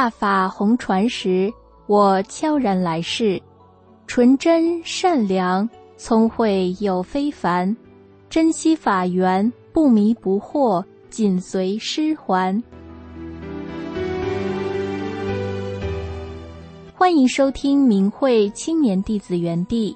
大法红传时，我悄然来世，纯真善良，聪慧又非凡，珍惜法缘，不迷不惑，紧随师还。欢迎收听明慧青年弟子园地。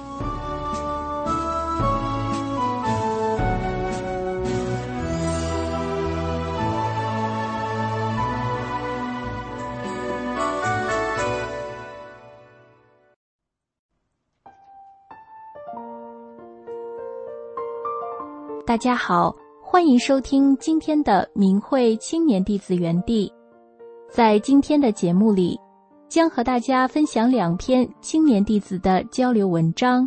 大家好，欢迎收听今天的明慧青年弟子园地。在今天的节目里，将和大家分享2篇青年弟子的交流文章。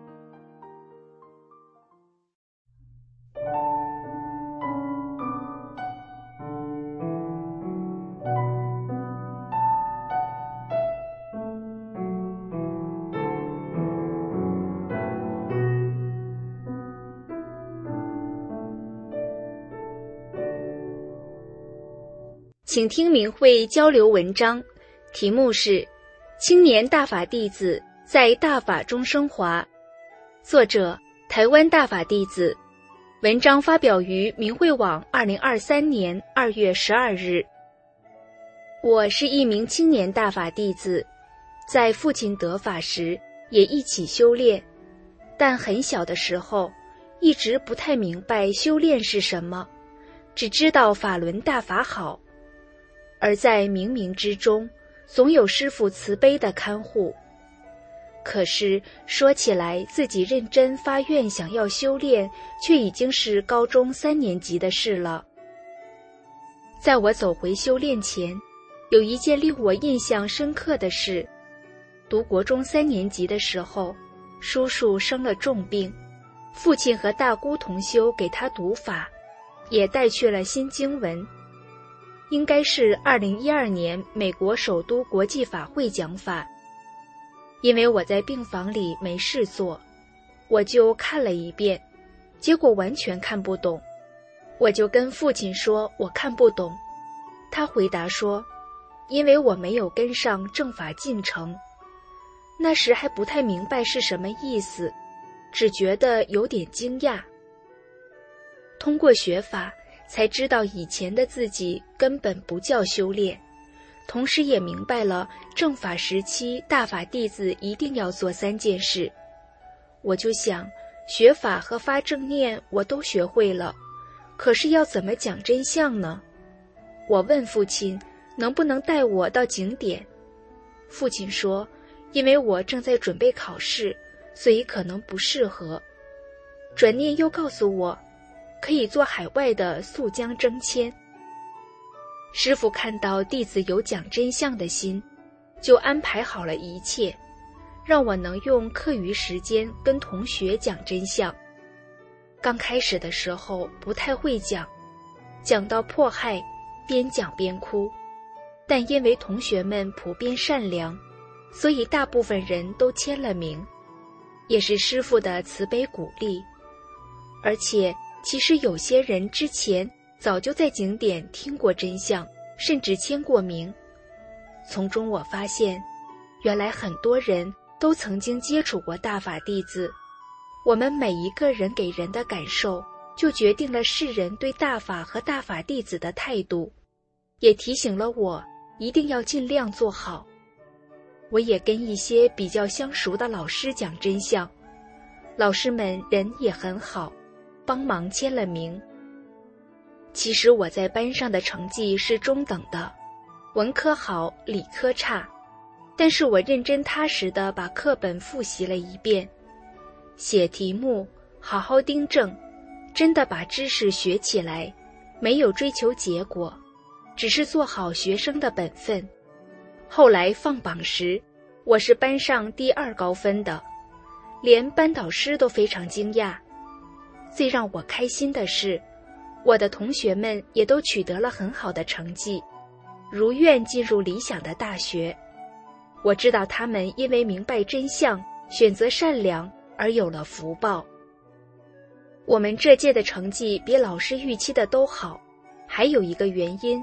请听明慧交流文章，题目是青年大法弟子在大法中升华，作者台湾大法弟子，文章发表于明慧网2023年2月12日。我是一名青年大法弟子，在父亲得法时也一起修炼，但很小的时候一直不太明白修炼是什么，只知道法轮大法好，而在冥冥之中总有师父慈悲的看护。可是说起来，自己认真发愿想要修炼，却已经是高中3年级的事了。在我走回修炼前，有一件令我印象深刻的事。读国中3年级的时候，叔叔生了重病，父亲和大姑同修给他读法，也带去了新经文。应该是2012年美国首都国际法会讲法。因为我在病房里没事做，我就看了一遍，结果完全看不懂。我就跟父亲说我看不懂，他回答说，因为我没有跟上正法进程。那时还不太明白是什么意思，只觉得有点惊讶。通过学法才知道以前的自己根本不叫修炼，同时也明白了正法时期大法弟子一定要做3件事。我就想，学法和发正念我都学会了，可是要怎么讲真相呢？我问父亲能不能带我到景点，父亲说因为我正在准备考试，所以可能不适合。转念又告诉我可以做海外的溯江征签。师父看到弟子有讲真相的心，就安排好了一切，让我能用课余时间跟同学讲真相。刚开始的时候不太会讲，讲到迫害，边讲边哭，但因为同学们普遍善良，所以大部分人都签了名，也是师父的慈悲鼓励。而且其实有些人之前早就在景点听过真相，甚至签过名。从中我发现，原来很多人都曾经接触过大法弟子，我们每一个人给人的感受，就决定了世人对大法和大法弟子的态度，也提醒了我一定要尽量做好。我也跟一些比较相熟的老师讲真相，老师们人也很好，帮忙签了名。其实我在班上的成绩是中等的，文科好，理科差，但是我认真踏实地把课本复习了一遍，写题目，好好订正，真的把知识学起来，没有追求结果，只是做好学生的本分。后来放榜时，我是班上第2高分的，连班导师都非常惊讶。最让我开心的是，我的同学们也都取得了很好的成绩，如愿进入理想的大学。我知道他们因为明白真相，选择善良而有了福报。我们这届的成绩比老师预期的都好，还有一个原因，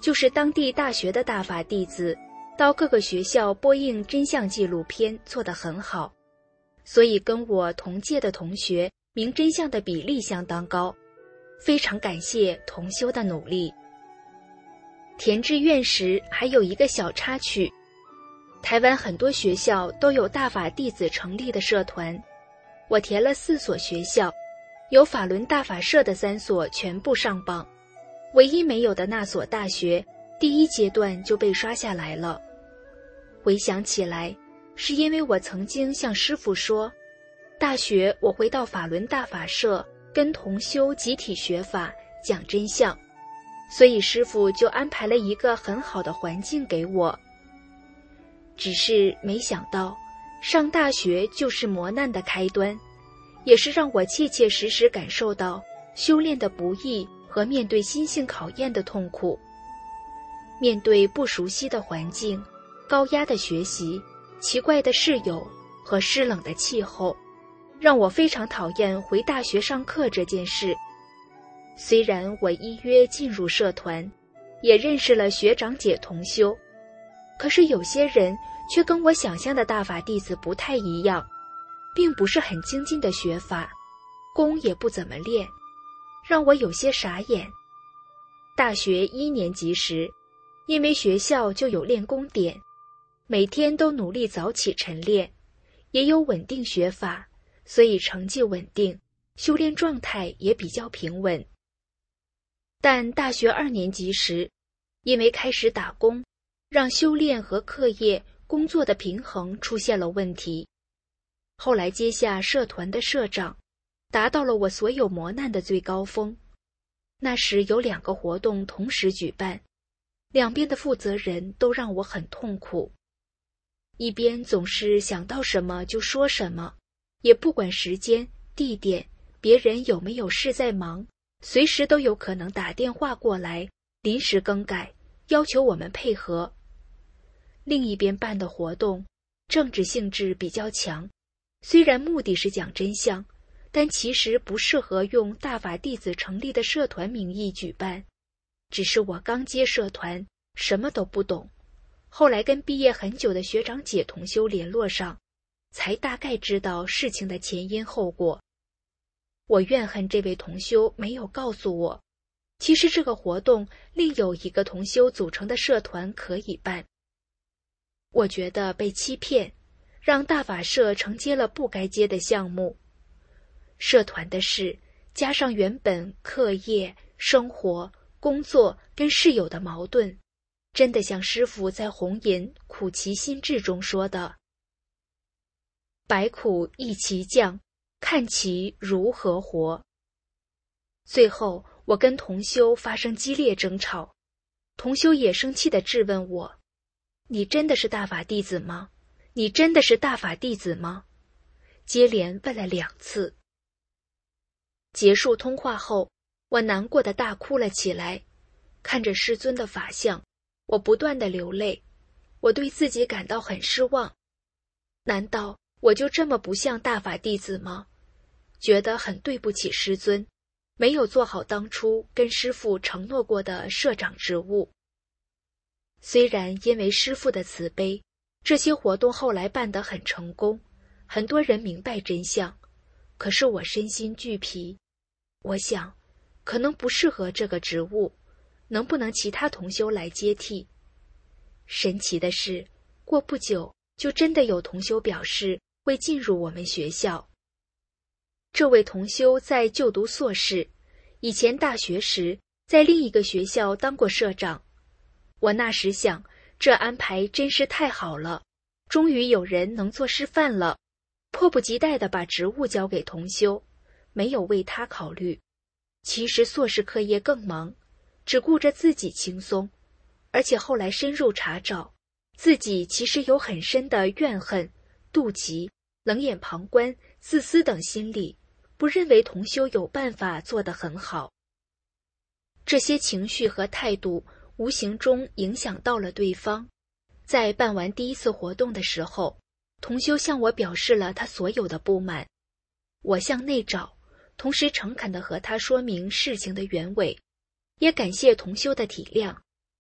就是当地大学的大法弟子，到各个学校播映真相纪录片做得很好，所以跟我同届的同学明真相的比例相当高，非常感谢同修的努力。填志愿时还有一个小插曲，台湾很多学校都有大法弟子成立的社团，我填了4所学校，有法轮大法社的3所全部上榜，唯一没有的那所大学，第1阶段就被刷下来了。回想起来，是因为我曾经向师父说，大学我会到法轮大法社跟同修集体学法讲真相，所以师父就安排了一个很好的环境给我。只是没想到，上大学就是磨难的开端，也是让我切切实实感受到修炼的不易和面对心性考验的痛苦。面对不熟悉的环境、高压的学习、奇怪的室友和湿冷的气候，让我非常讨厌回大学上课这件事。虽然我依约进入社团，也认识了学长姐同修，可是有些人却跟我想象的大法弟子不太一样，并不是很精进的学法，功也不怎么练，让我有些傻眼。大学1年级时，因为学校就有练功点，每天都努力早起晨练，也有稳定学法，所以成绩稳定，修炼状态也比较平稳。但大学2年级时，因为开始打工，让修炼和课业、工作的平衡出现了问题。后来接下社团的社长，达到了我所有磨难的最高峰。那时有2个活动同时举办，两边的负责人都让我很痛苦。一边总是想到什么就说什么，也不管时间、地点，别人有没有事在忙，随时都有可能打电话过来，临时更改，要求我们配合。另一边办的活动，政治性质比较强，虽然目的是讲真相，但其实不适合用大法弟子成立的社团名义举办。只是我刚接社团，什么都不懂，后来跟毕业很久的学长姐同修联络上，才大概知道事情的前因后果。我怨恨这位同修没有告诉我，其实这个活动另有一个同修组成的社团可以办。我觉得被欺骗，让大法社承接了不该接的项目。社团的事，加上原本课业、生活、工作跟室友的矛盾，真的像师父在红岩苦其心志中说的，百苦一齐降，看其如何活。最后我跟同修发生激烈争吵，同修也生气地质问我，你真的是大法弟子吗？你真的是大法弟子吗？接连问了2次。结束通话后，我难过的大哭了起来，看着师尊的法相，我不断的流泪，我对自己感到很失望。难道我就这么不像大法弟子吗？觉得很对不起师尊，没有做好当初跟师父承诺过的社长职务。虽然因为师父的慈悲，这些活动后来办得很成功，很多人明白真相，可是我身心俱疲。我想，可能不适合这个职务，能不能其他同修来接替？神奇的是，过不久就真的有同修表示会进入我们学校。这位同修在就读硕士，以前大学时在另一个学校当过社长。我那时想，这安排真是太好了，终于有人能做示范了，迫不及待地把职务交给同修，没有为他考虑。其实硕士课业更忙，只顾着自己轻松，而且后来深入查找，自己其实有很深的怨恨、妒忌、冷眼旁观、自私等心理，不认为同修有办法做得很好。这些情绪和态度无形中影响到了对方。在办完第1次活动的时候，同修向我表示了他所有的不满，我向内找，同时诚恳地和他说明事情的原委，也感谢同修的体谅。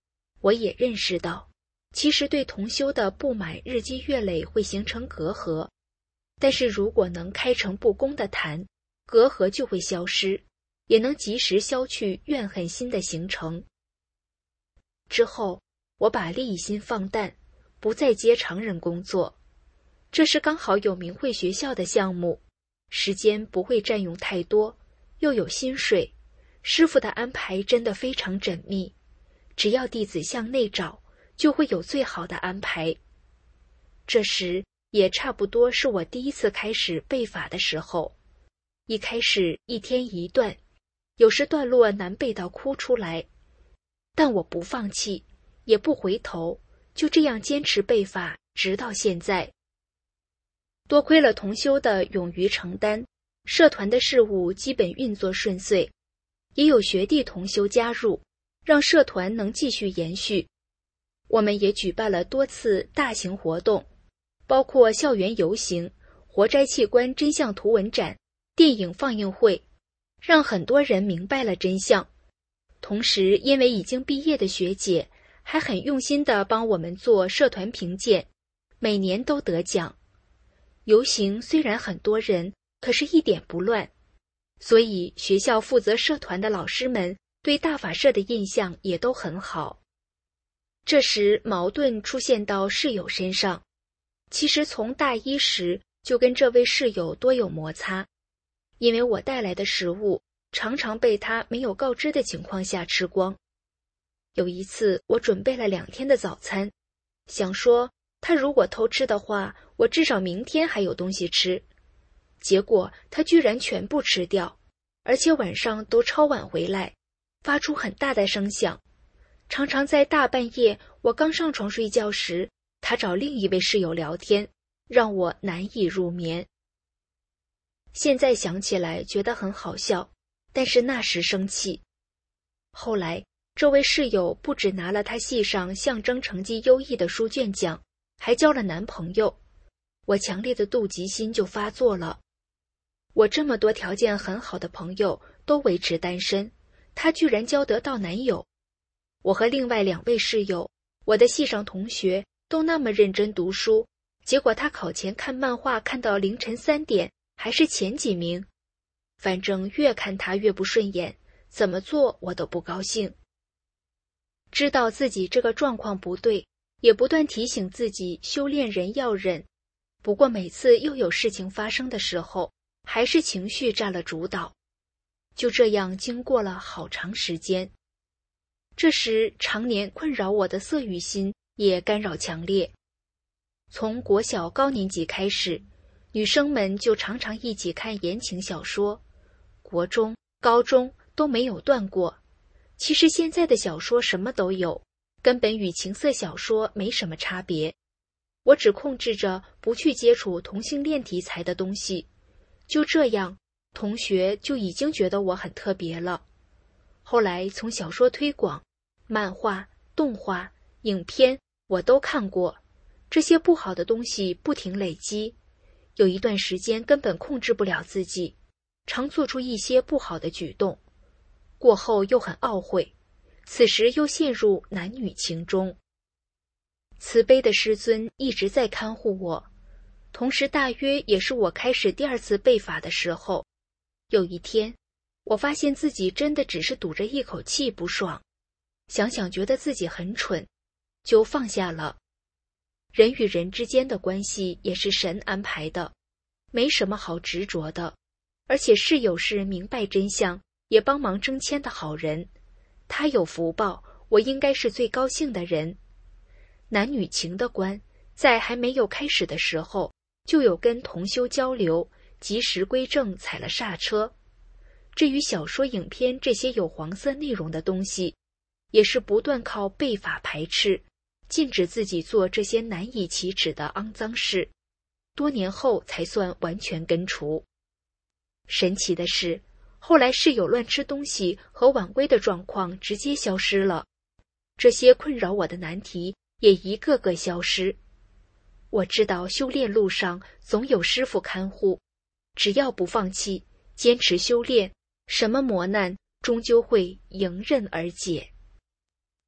我也认识到，其实对同修的不满日积月累会形成隔阂，但是如果能开诚布公地谈，隔阂就会消失，也能及时消去怨恨心的形成。之后，我把利益心放淡，不再接常人工作。这是刚好有明慧学校的项目，时间不会占用太多，又有薪水，师父的安排真的非常缜密，只要弟子向内找，就会有最好的安排。这时也差不多是我第一次开始背法的时候，一开始一天一段，有时段落难背到哭出来，但我不放弃，也不回头，就这样坚持背法，直到现在。多亏了同修的勇于承担，社团的事务基本运作顺遂，也有学弟同修加入，让社团能继续延续。我们也举办了多次大型活动，包括校园游行、活摘器官真相图文展、电影放映会，让很多人明白了真相。同时，因为已经毕业的学姐还很用心地帮我们做社团评鉴，每年都得奖。游行虽然很多人，可是一点不乱，所以学校负责社团的老师们对大法社的印象也都很好。这时矛盾出现到室友身上，其实从大一时就跟这位室友多有摩擦，因为我带来的食物常常被他没有告知的情况下吃光。有一次我准备了2天的早餐，想说他如果偷吃的话，我至少明天还有东西吃。结果他居然全部吃掉，而且晚上都超晚回来，发出很大的声响。常常在大半夜我刚上床睡觉时，他找另一位室友聊天，让我难以入眠。现在想起来觉得很好笑，但是那时生气。后来这位室友不只拿了他系上象征成绩优异的书卷奖，还交了男朋友，我强烈的妒忌心就发作了。我这么多条件很好的朋友都维持单身，他居然交得到男友。我和另外2位室友，我的系上同学都那么认真读书，结果他考前看漫画看到凌晨3点，还是前几名。反正越看他越不顺眼，怎么做我都不高兴。知道自己这个状况不对，也不断提醒自己修炼人要忍，不过每次又有事情发生的时候，还是情绪占了主导。就这样经过了好长时间。这时常年困扰我的色欲心也干扰强烈。从国小高年级开始，女生们就常常一起看言情小说，国中、高中都没有断过。其实现在的小说什么都有，根本与情色小说没什么差别。我只控制着不去接触同性恋题材的东西，就这样，同学就已经觉得我很特别了。后来从小说推广、漫画、动画、影片我都看过，这些不好的东西不停累积，有一段时间根本控制不了自己，常做出一些不好的举动，过后又很懊悔，此时又陷入男女情中。慈悲的师尊一直在看护我，同时大约也是我开始第2次背法的时候。有一天，我发现自己真的只是堵着一口气不爽，想想觉得自己很蠢，就放下了。人与人之间的关系也是神安排的，没什么好执着的，而且室友是明白真相也帮忙征签的好人，他有福报，我应该是最高兴的人。男女情的关，在还没有开始的时候，就有跟同修交流，及时归正，踩了刹车。至于小说、影片这些有黄色内容的东西，也是不断靠背法排斥，禁止自己做这些难以启齿的肮脏事，多年后才算完全根除。神奇的是，后来室友乱吃东西和晚归的状况直接消失了，这些困扰我的难题也一个个消失。我知道修炼路上总有师父看护，只要不放弃，坚持修炼，什么磨难终究会迎刃而解。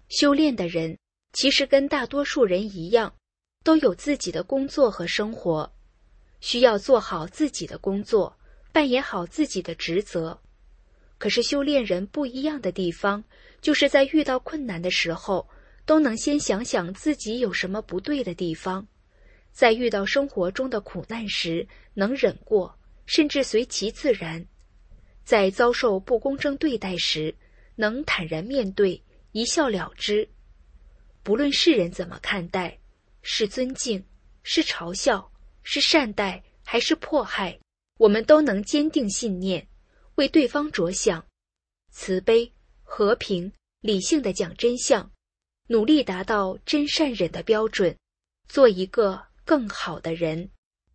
修炼的人其实跟大多数人一样，都有自己的工作和生活，需要做好自己的工作，扮演好自己的职责。可是修炼人不一样的地方，就是在遇到困难的时候，都能先想想自己有什么不对的地方，在遇到生活中的苦难时能忍过，甚至随其自然，在遭受不公正对待时能坦然面对，一笑了之。不论世人怎么看待，是尊敬，是嘲笑，是善待，还是迫害，我们都能坚定信念，为对方着想，慈悲、和平、理性地讲真相，努力达到真善忍的标准，做一个更好的人。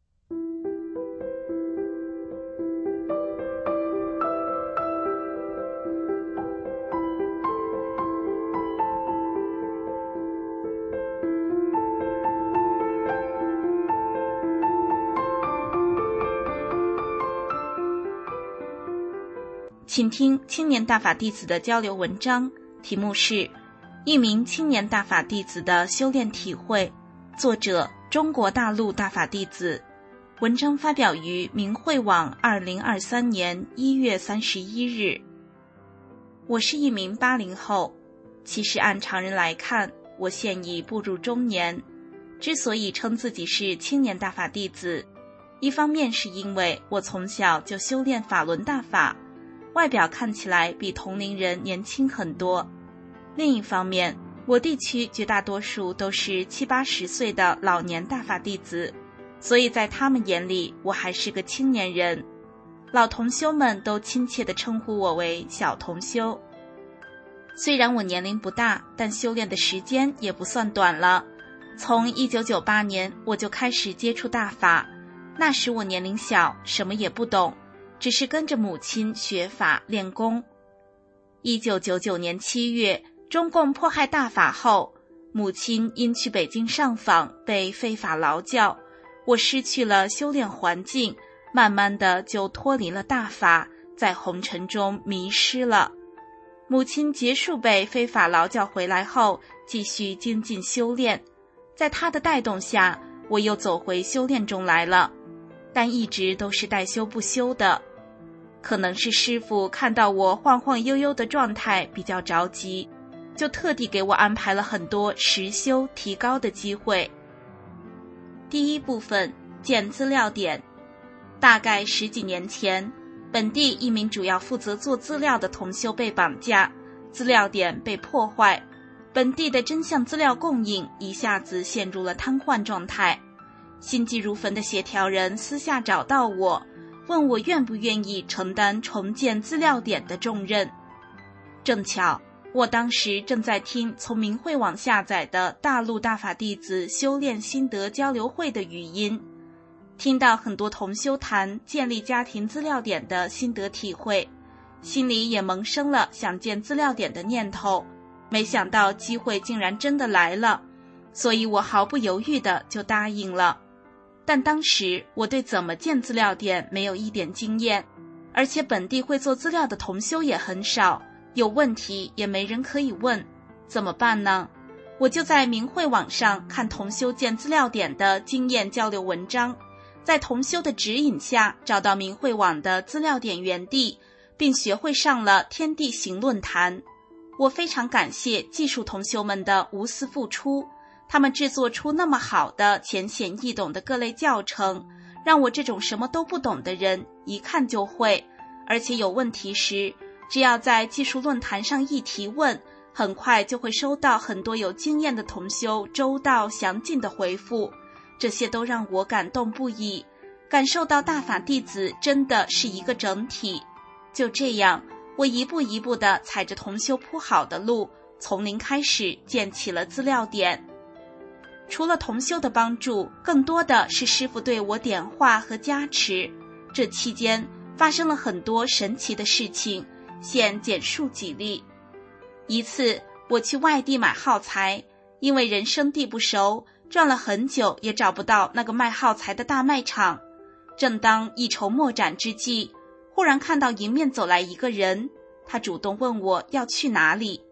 请听青年大法弟子的交流文章，题目是一名青年大法弟子的修炼体会，作者中国大陆大法弟子。文章发表于明慧网2023年1月31日。我是一名80后，其实按常人来看，我现已步入中年。之所以称自己是青年大法弟子，一方面是因为我从小就修炼法轮大法，外表看起来比同龄人年轻很多。另一方面，我地区绝大多数都是70、80岁的老年大法弟子，所以在他们眼里，我还是个青年人。老同修们都亲切地称呼我为小同修。虽然我年龄不大，但修炼的时间也不算短了。从1998年我就开始接触大法，那时我年龄小，什么也不懂，只是跟着母亲学法练功。1999年7月，中共迫害大法后，母亲因去北京上访被非法劳教，我失去了修炼环境，慢慢的就脱离了大法，在红尘中迷失了。母亲结束被非法劳教回来后，继续精进修炼，在她的带动下，我又走回修炼中来了，但一直都是带修不修的。可能是师父看到我晃晃悠悠的状态比较着急，就特地给我安排了很多实修提高的机会。第一部分，建资料点。大概10几年前，本地一名主要负责做资料的同修被绑架，资料点被破坏，本地的真相资料供应一下子陷入了瘫痪状态。心急如焚的协调人私下找到我，问我愿不愿意承担重建资料点的重任。正巧我当时正在听从明慧网下载的大陆大法弟子修炼心得交流会的语音，听到很多同修谈建立家庭资料点的心得体会，心里也萌生了想建资料点的念头。没想到机会竟然真的来了，所以我毫不犹豫的就答应了。但当时我对怎么建资料点没有一点经验，而且本地会做资料的同修也很少，有问题也没人可以问，怎么办呢？我就在明慧网上看同修建资料点的经验交流文章，在同修的指引下找到明慧网的资料点原地，并学会上了天地行论坛。我非常感谢技术同修们的无私付出，他们制作出那么好的浅显易懂的各类教程，让我这种什么都不懂的人一看就会，而且有问题时，只要在技术论坛上一提问，很快就会收到很多有经验的同修周到详尽的回复，这些都让我感动不已，感受到大法弟子真的是一个整体。就这样，我一步一步地踩着同修铺好的路，从零开始建起了资料点。除了同修的帮助，更多的是师父对我点化和加持。这期间发生了很多神奇的事情，现简述几例。一次，我去外地买耗材，因为人生地不熟，转了很久也找不到那个卖耗材的大卖场。正当一筹莫展之际，忽然看到迎面走来一个人，他主动问我要去哪里。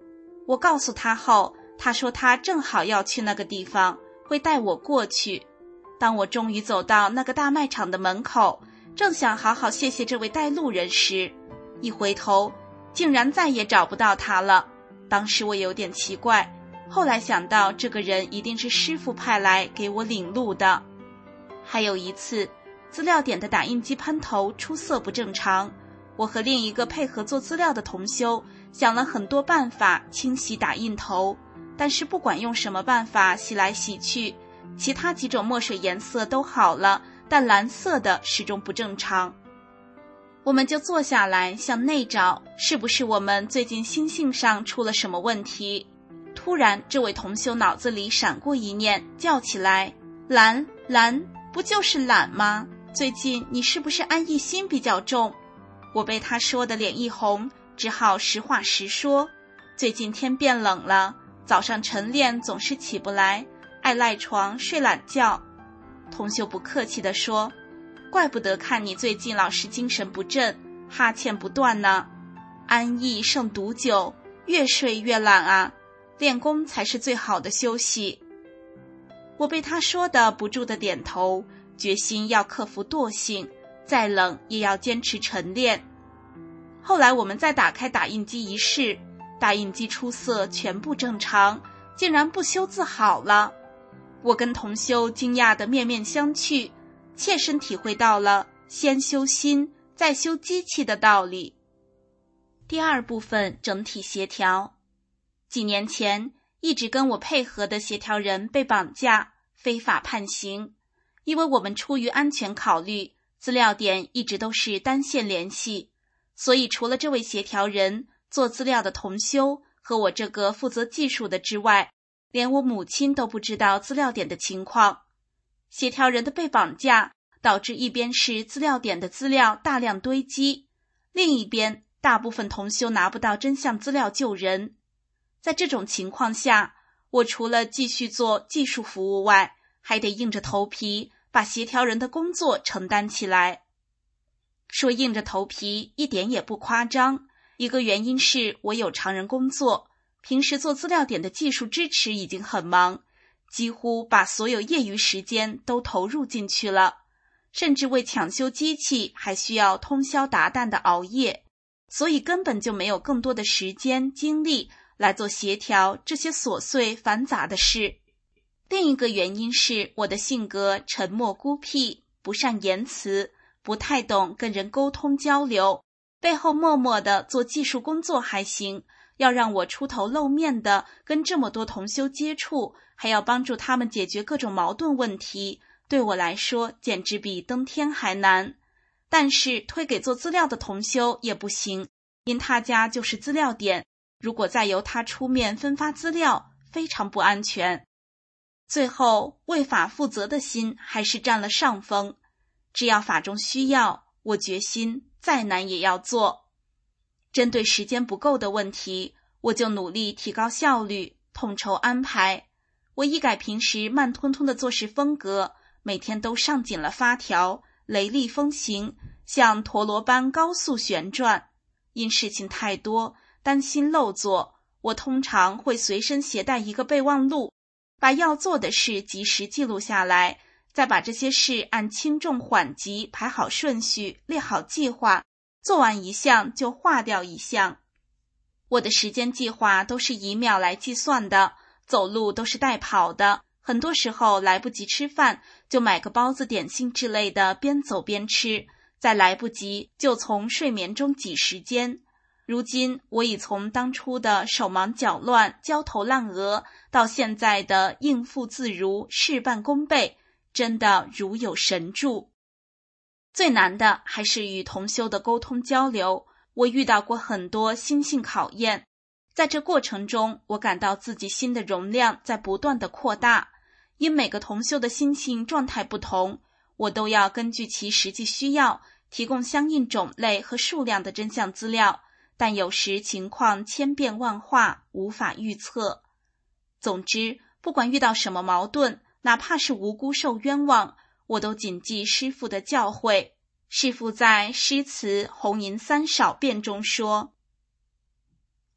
我告诉他后，他说他正好要去那个地方，会带我过去。当我终于走到那个大卖场的门口，正想好好谢谢这位带路人时，一回头竟然再也找不到他了。当时我有点奇怪，后来想到这个人一定是师傅派来给我领路的。还有一次，资料点的打印机喷头出色不正常，我和另一个配合做资料的同修想了很多办法清洗打印头，但是不管用什么办法洗来洗去，其他几种墨水颜色都好了，但蓝色的始终不正常。我们就坐下来向内找，是不是我们最近心性上出了什么问题。突然这位同修脑子里闪过一念，叫起来，懒，不就是懒吗？最近你是不是安逸心比较重？我被他说的脸一红，只好实话实说，最近天变冷了，早上晨练总是起不来，爱赖床睡懒觉。同修不客气地说，怪不得看你最近老是精神不振，哈欠不断呢。安逸胜毒酒，越睡越懒啊，练功才是最好的休息。我被他说的不住地点头，决心要克服惰性，再冷也要坚持晨练。后来我们再打开打印机一试，打印机出色全部正常，竟然不修字好了。我跟同修惊讶的面面相觑，切身体会到了先修心再修机器的道理。第二部分，整体协调。几年前，一直跟我配合的协调人被绑架，非法判刑。因为我们出于安全考虑，资料点一直都是单线联系，所以除了这位协调人、做资料的同修和我这个负责技术的之外，连我母亲都不知道资料点的情况。协调人的被绑架，导致一边是资料点的资料大量堆积，另一边大部分同修拿不到真相资料救人。在这种情况下，我除了继续做技术服务外，还得硬着头皮把协调人的工作承担起来。说硬着头皮一点也不夸张，一个原因是我有常人工作，平时做资料点的技术支持已经很忙，几乎把所有业余时间都投入进去了，甚至为抢修机器还需要通宵达旦的熬夜，所以根本就没有更多的时间精力来做协调这些琐碎繁杂的事。另一个原因是我的性格沉默孤僻，不善言辞，不太懂跟人沟通交流，背后默默地做技术工作还行，要让我出头露面的跟这么多同修接触，还要帮助他们解决各种矛盾问题，对我来说简直比登天还难。但是推给做资料的同修也不行，因他家就是资料点，如果再由他出面分发资料，非常不安全。最后为法负责的心还是占了上风，只要法中需要，我决心再难也要做。针对时间不够的问题，我就努力提高效率，统筹安排。我一改平时慢吞吞的做事风格，每天都上紧了发条，雷厉风行，像陀螺般高速旋转。因事情太多，担心漏做，我通常会随身携带一个备忘录，把要做的事及时记录下来，再把这些事按轻重缓急排好顺序，列好计划，做完一项就划掉一项。我的时间计划都是以秒来计算的，走路都是带跑的，很多时候来不及吃饭，就买个包子点心之类的边走边吃，再来不及就从睡眠中挤时间。如今我已从当初的手忙脚乱、焦头烂额，到现在的应付自如、事半功倍，真的如有神助。最难的还是与同修的沟通交流，我遇到过很多心性考验，在这过程中，我感到自己心的容量在不断的扩大，因每个同修的心性状态不同，我都要根据其实际需要，提供相应种类和数量的真相资料，但有时情况千变万化，无法预测。总之，不管遇到什么矛盾，哪怕是无辜受冤枉，我都谨记师父的教诲。师父在诗词红银三少变中说，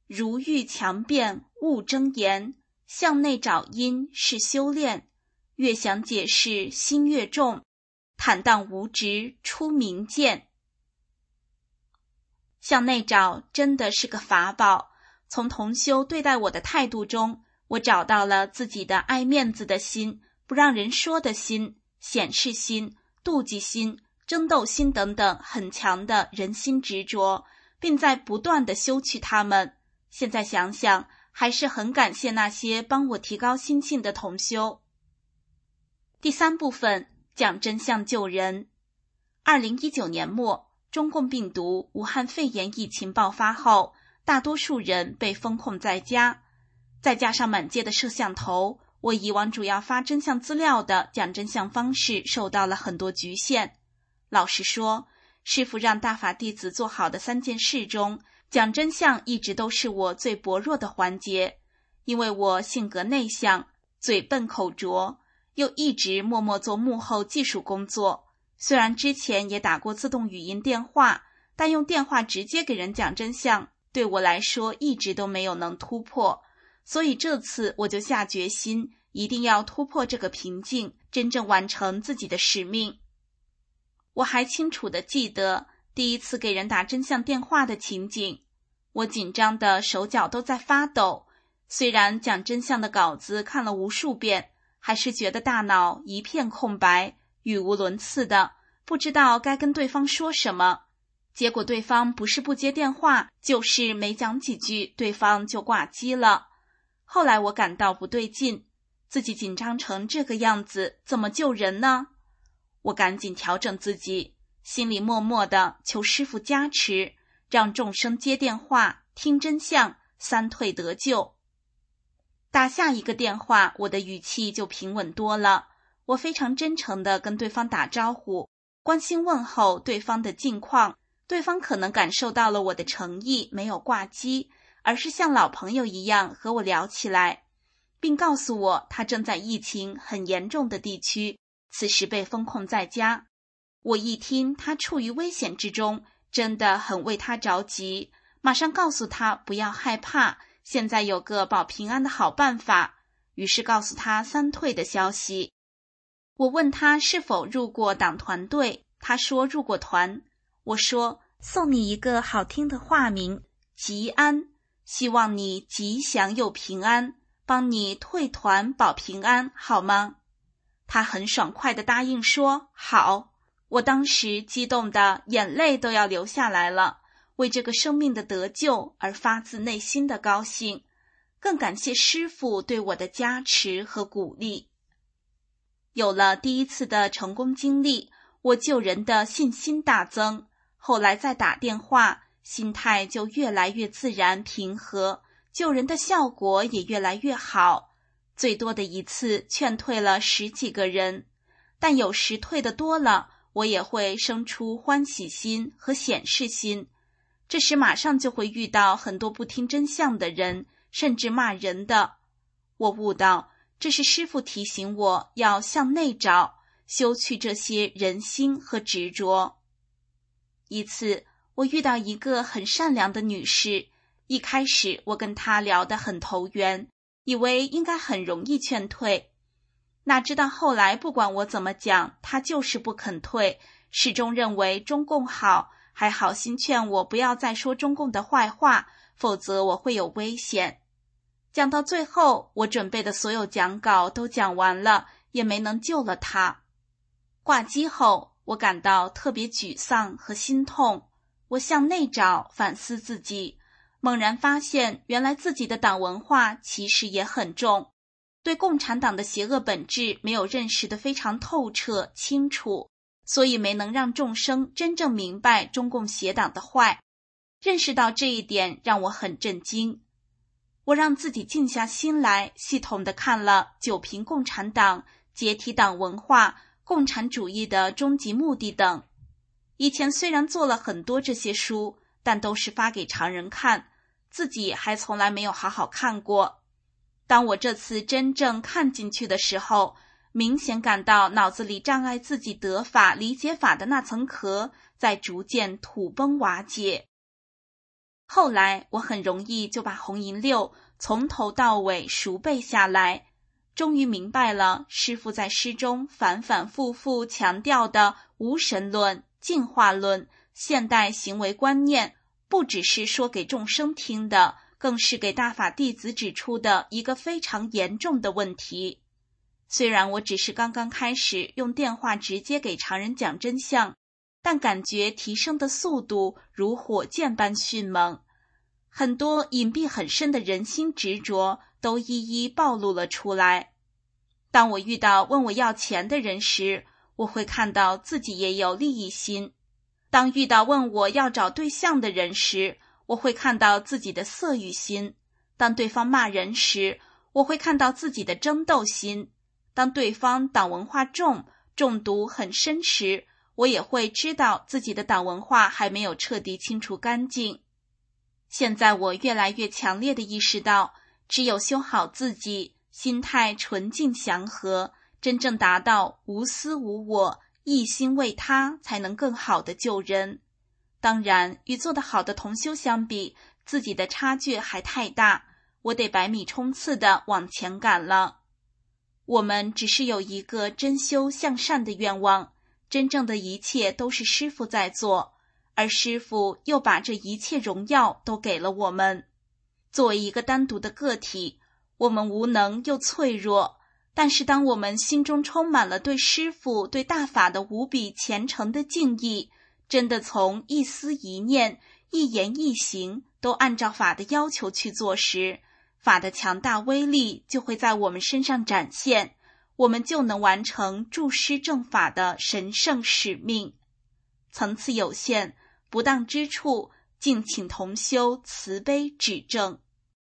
如遇强辩勿睁言，向内找因是修炼，越想解释心越重，坦荡无执出明见。向内找真的是个法宝，从同修对待我的态度中，我找到了自己的爱面子的心，不让人说的心，显示心、妒忌心、争斗心等等很强的人心执着，并在不断地修去它们。现在想想，还是很感谢那些帮我提高心性的同修。第3部分，讲真相救人。2019年末，中共病毒武汉肺炎疫情爆发后，大多数人被封控在家，再加上满街的摄像头，我以往主要发真相资料的讲真相方式受到了很多局限。老实说，师父让大法弟子做好的3件事中，讲真相一直都是我最薄弱的环节，因为我性格内向，嘴笨口拙，又一直默默做幕后技术工作。虽然之前也打过自动语音电话，但用电话直接给人讲真相，对我来说一直都没有能突破。所以这次我就下决心，一定要突破这个瓶颈，真正完成自己的使命。我还清楚地记得第一次给人打真相电话的情景，我紧张的手脚都在发抖，虽然讲真相的稿子看了无数遍，还是觉得大脑一片空白，语无伦次的，不知道该跟对方说什么。结果对方不是不接电话，就是没讲几句，对方就挂机了。后来我感到不对劲，自己紧张成这个样子，怎么救人呢？我赶紧调整自己，心里默默地求师父加持，让众生接电话，听真相，3退得救。打下一个电话，我的语气就平稳多了，我非常真诚地跟对方打招呼，关心问候对方的近况。对方可能感受到了我的诚意，没有挂机，而是像老朋友一样和我聊起来，并告诉我他正在疫情很严重的地区，此时被封控在家。我一听他处于危险之中，真的很为他着急，马上告诉他不要害怕，现在有个保平安的好办法，于是告诉他3退的消息。我问他是否入过党团队，他说入过团。我说送你一个好听的化名，吉安，希望你吉祥又平安，帮你退团保平安，好吗？他很爽快地答应说好。我当时激动的眼泪都要流下来了，为这个生命的得救而发自内心的高兴，更感谢师父对我的加持和鼓励。有了第一次的成功经历，我救人的信心大增，后来再打电话，心态就越来越自然平和，救人的效果也越来越好。最多的一次劝退了10几个人，但有时退得多了，我也会生出欢喜心和显示心，这时马上就会遇到很多不听真相的人，甚至骂人的。我悟到，这是师父提醒我要向内找，修去这些人心和执着。一次，我遇到一个很善良的女士，一开始我跟她聊得很投缘，以为应该很容易劝退，哪知道后来不管我怎么讲，她就是不肯退，始终认为中共好，还好心劝我不要再说中共的坏话，否则我会有危险。讲到最后，我准备的所有讲稿都讲完了，也没能救了她。挂机后，我感到特别沮丧和心痛，我向内找，反思自己，猛然发现原来自己的党文化其实也很重，对共产党的邪恶本质没有认识得非常透彻清楚，所以没能让众生真正明白中共邪党的坏。认识到这一点让我很震惊，我让自己静下心来，系统地看了《九评共产党》、解体党文化、共产主义的终极目的等。以前虽然做了很多这些书，但都是发给常人看，自己还从来没有好好看过。当我这次真正看进去的时候，明显感到脑子里障碍自己得法理解法的那层壳在逐渐土崩瓦解。 后来我很容易就把红银六从头到尾熟背下来，终于明白了师父在诗中反反复复强调的无神论、进化论、现代行为观念，不只是说给众生听的，更是给大法弟子指出的一个非常严重的问题。虽然我只是刚刚开始用电话直接给常人讲真相，但感觉提升的速度如火箭般迅猛，很多隐蔽很深的人心执着都一一暴露了出来。当我遇到问我要钱的人时，我会看到自己也有利益心；当遇到问我要找对象的人时，我会看到自己的色欲心；当对方骂人时，我会看到自己的争斗心；当对方党文化重，中毒很深时，我也会知道自己的党文化还没有彻底清除干净。现在我越来越强烈地意识到，只有修好自己，心态纯净祥和，真正达到无私无我，一心为他，才能更好地救人。当然，与做得好的同修相比，自己的差距还太大，我得百米冲刺地往前赶了。我们只是有一个真修向善的愿望，真正的一切都是师父在做，而师父又把这一切荣耀都给了我们。作为一个单独的个体，我们无能又脆弱，但是当我们心中充满了对师父、对大法的无比虔诚的敬意，真的从一思一念、一言一行都按照法的要求去做时，法的强大威力就会在我们身上展现，我们就能完成助师正法的神圣使命。层次有限，不当之处，敬请同修慈悲指正。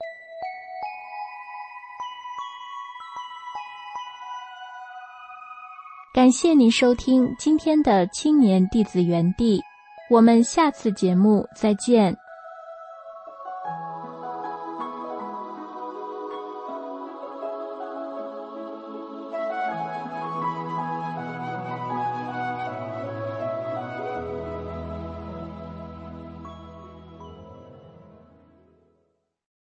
感谢您收听今天的青年弟子园地，我们下次节目再见。